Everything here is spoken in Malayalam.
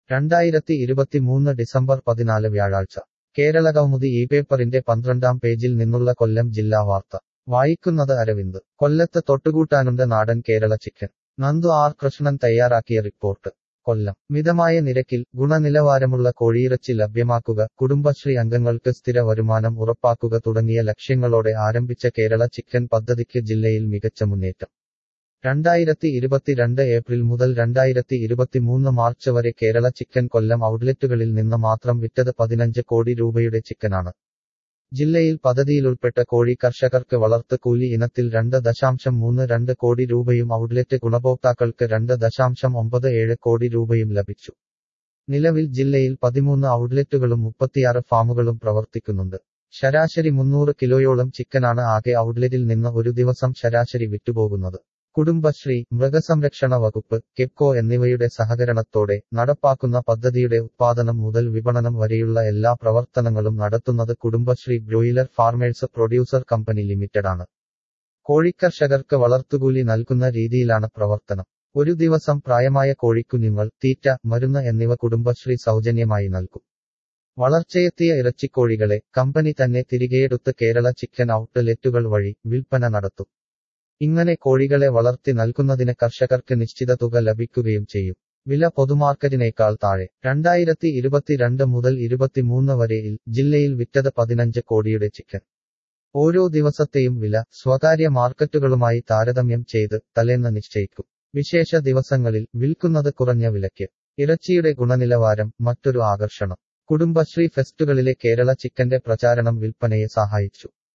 2023 ഡിസംബർ 14 വ്യാഴാഴ്ച കേരളകൗമുദി ഈ പേപ്പറിന്റെ 12-ാം പേജിൽ നിന്നുള്ള കൊല്ലം ജില്ലാ വാർത്ത വായിക്കുന്നത് അരവിന്ദ്. കൊല്ലത്ത് തൊട്ടുകൂട്ടാനുണ്ട് നാടൻ കേരള ചിക്കൻ. നന്ദു ആർ കൃഷ്ണൻ തയ്യാറാക്കിയ റിപ്പോർട്ട്. കൊല്ലം. മിതമായ നിരക്കിൽ ഗുണനിലവാരമുള്ള കോഴിയിറച്ചി ലഭ്യമാക്കുക, കുടുംബശ്രീ അംഗങ്ങൾക്ക് സ്ഥിര വരുമാനം ഉറപ്പാക്കുക തുടങ്ങിയ ലക്ഷ്യങ്ങളോടെ ആരംഭിച്ച കേരള ചിക്കൻ പദ്ധതിക്ക് ജില്ലയിൽ മികച്ച മുന്നേറ്റം. 2022 ഏപ്രിൽ മുതൽ 2023 മാർച്ച് വരെ കേരള ചിക്കൻ കൊല്ലം ഔട്ട്ലെറ്റുകളിൽ നിന്ന് മാത്രം വിറ്റത് 15 കോടി രൂപയുടെ ചിക്കനാണ്. ജില്ലയിൽ പദ്ധതിയിലുൾപ്പെട്ട കോഴി കർഷകർക്ക് വളർത്ത് കൂലി ഇനത്തിൽ 2.32 കോടി രൂപയും ഔട്ട്ലെറ്റ് ഗുണഭോക്താക്കൾക്ക് 2.97 കോടി രൂപയും ലഭിച്ചു. നിലവിൽ ജില്ലയിൽ 13 ഔട്ട്ലെറ്റുകളും 36 ഫാമുകളും പ്രവർത്തിക്കുന്നുണ്ട്. ശരാശരി 300 കിലോയോളം ചിക്കനാണ് ആകെ ഔട്ട്ലെറ്റിൽ നിന്ന് ഒരു ദിവസം ശരാശരി വിറ്റുപോകുന്നത്. കുടുംബശ്രീ, മൃഗസംരക്ഷണ വകുപ്പ്, കെപ്കോ എന്നിവയുടെ സഹകരണത്തോടെ നടപ്പാക്കുന്ന പദ്ധതിയുടെ ഉത്പാദനം മുതൽ വിപണനം വരെയുള്ള എല്ലാ പ്രവർത്തനങ്ങളും നടത്തുന്നത് Kudumbashree broiler farmers producer company ലിമിറ്റഡാണ്. കോഴിക്കർഷകർക്ക് വളർത്തുകൂലി നൽകുന്ന രീതിയിലാണ് പ്രവർത്തനം. ഒരു ദിവസം പ്രായമായ കോഴിക്കുഞ്ഞുങ്ങൾ, തീറ്റ, മരുന്ന് എന്നിവ കുടുംബശ്രീ സൗജന്യമായി നൽകും. വളർച്ചയെത്തിയ ഇറച്ചിക്കോഴികളെ കമ്പനി തന്നെ തിരികെയെടുത്ത് കേരള ചിക്കൻ ഔട്ട്ലെറ്റുകൾ വഴി വിൽപ്പന നടത്തും. ഇങ്ങനെ കോഴികളെ വളർത്തി നൽകുന്നതിന് കർഷകർക്ക് നിശ്ചിത തുക ലഭിക്കുകയും ചെയ്യും. വില പൊതുമാർക്കറ്റിനേക്കാൾ താഴെ. 2022 മുതൽ 23 വരെയിൽ ജില്ലയിൽ വിറ്റത് 15 കോടിയുടെ ചിക്കൻ. ഓരോ ദിവസത്തെയും വില സ്വകാര്യ മാർക്കറ്റുകളുമായി താരതമ്യം ചെയ്ത് തലേന്ന് നിശ്ചയിക്കും. വിശേഷ ദിവസങ്ങളിൽ വിൽക്കുന്നത് കുറഞ്ഞ വിലയ്ക്ക്. ഇറച്ചിയുടെ ഗുണനിലവാരം മറ്റൊരു ആകർഷണം. കുടുംബശ്രീ ഫെസ്റ്റുകളിലെ കേരള ചിക്കന്റെ പ്രചാരണം വിൽപ്പനയെ സഹായിച്ചു.